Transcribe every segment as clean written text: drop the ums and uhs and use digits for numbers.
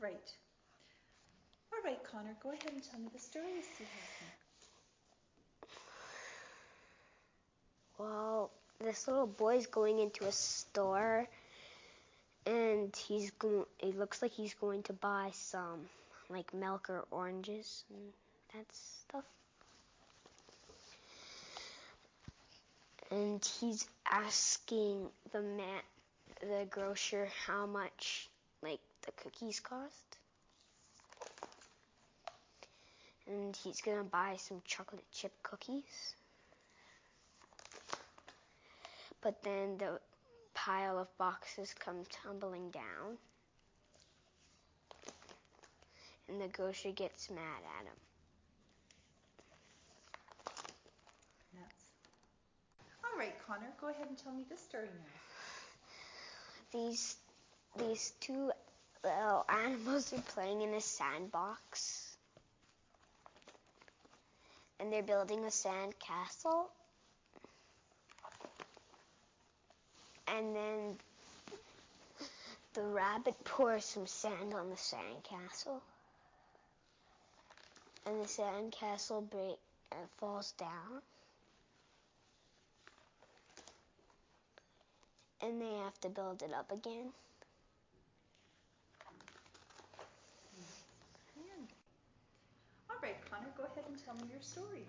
Right. All right, Connor, go ahead and tell me the story you see happening. Well, this little boy's going into a store, and it looks like he's going to buy some, like milk or oranges and that stuff. And he's asking the grocer how much, like, the cookies cost. And he's gonna buy some chocolate chip cookies. But then the pile of boxes come tumbling down, and the grocer gets mad at him. Nuts. All right, Connor, go ahead and tell me this story now. These two little animals are playing in a sandbox, and they're building a sand castle. And then the rabbit pours some sand on the sandcastle, and the sandcastle falls down, and they have to build it up again. All right, Connor, go ahead and tell me your story.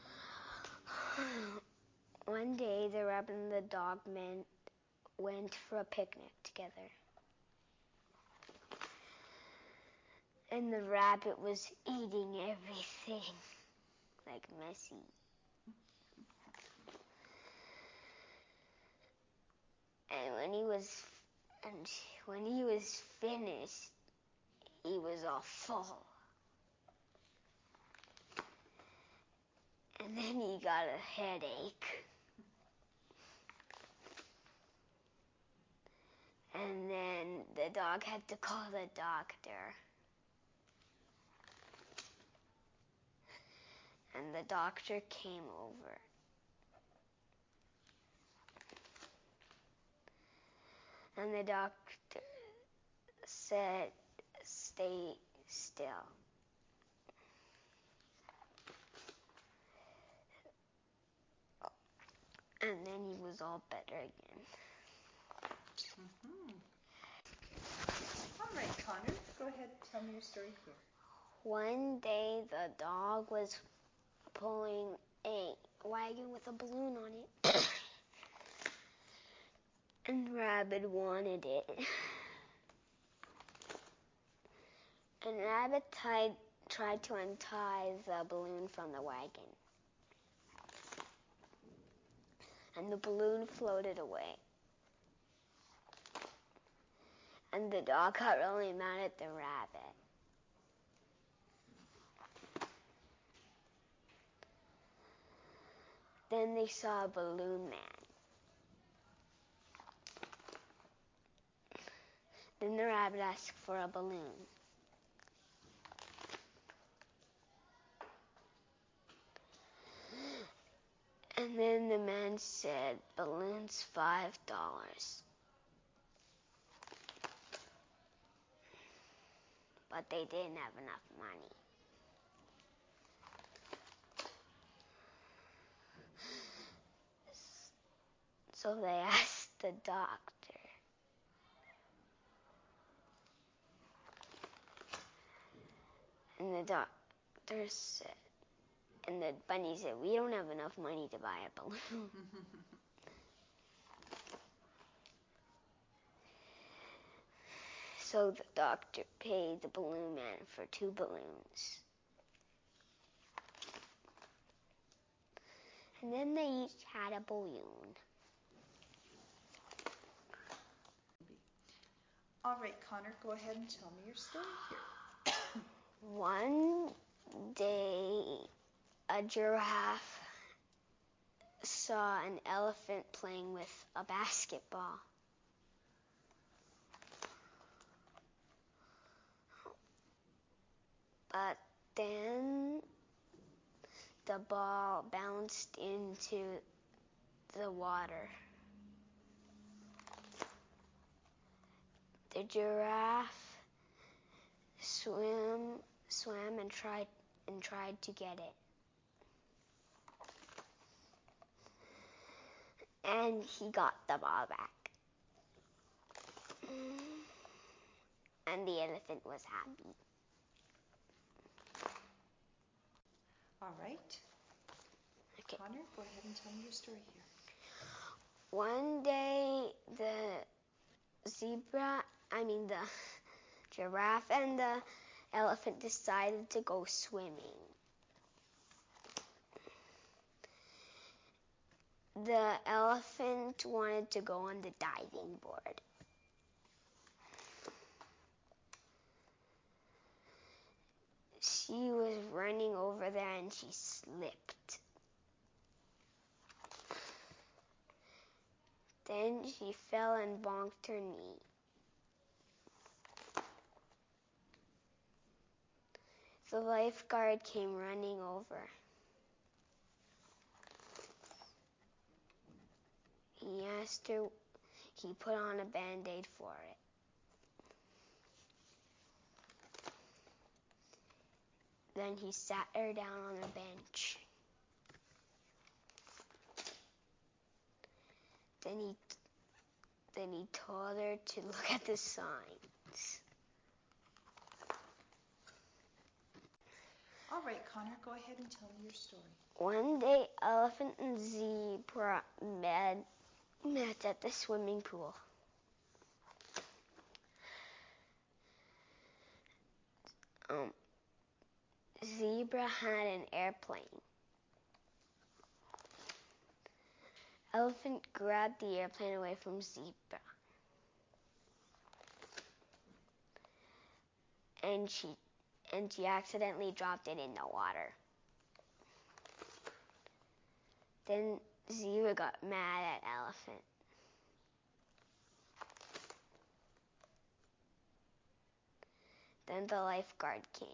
One day, the rabbit and the dog went for a picnic together. And the rabbit was eating everything, like messy. And when he was finished, he was all full. And then he got a headache. And then the dog had to call the doctor. And the doctor came over. And the doctor said, "Stay still." And then he was all better again. All right, Connor, go ahead and tell me your story here. One day, the dog was pulling a wagon with a balloon on it. And Rabbit wanted it. And Rabbit tried to untie the balloon from the wagon. And the balloon floated away. And the dog got really mad at the rabbit. Then they saw a balloon man. Then the rabbit asked for a balloon. And then the man said, "Balloon's $5. But they didn't have enough money. So they asked the doctor. And the doctor said, and the bunny said, "We don't have enough money to buy a balloon." So the doctor paid the balloon man for 2 balloons. And then they each had a balloon. All right, Connor, go ahead and tell me your story here. One day, a giraffe saw an elephant playing with a basketball. But then the ball bounced into the water. The giraffe swam and tried to get it. And he got the ball back. And the elephant was happy. All right. Okay. Connor, go ahead and tell me your story here. One day, the giraffe and the elephant decided to go swimming. The elephant wanted to go on the diving board. She was running over there and she slipped. Then she fell and bonked her knee. The lifeguard came running over. He asked her, he put on a Band-Aid for it. Then he sat her down on a bench. Then he told her to look at the signs. All right, Connor, go ahead and tell me your story. One day, elephant and zebra met at the swimming pool. Zebra had an airplane. Elephant grabbed the airplane away from zebra. And she accidentally dropped it in the water. Then zebra got mad at elephant. Then the lifeguard came.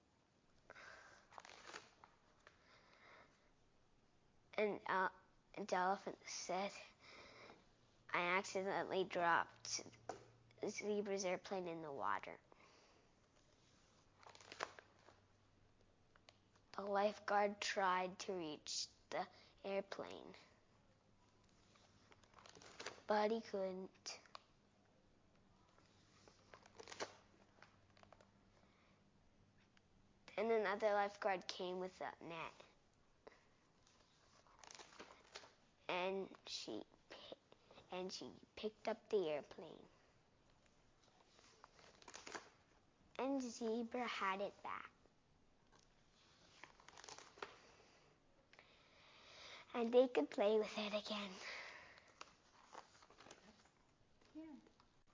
And the elephant said, I accidentally dropped zebra's airplane in the water. The lifeguard tried to reach the airplane, but he couldn't. Then another lifeguard came with a net. And she picked up the airplane. And zebra had it back. And they could play with it again.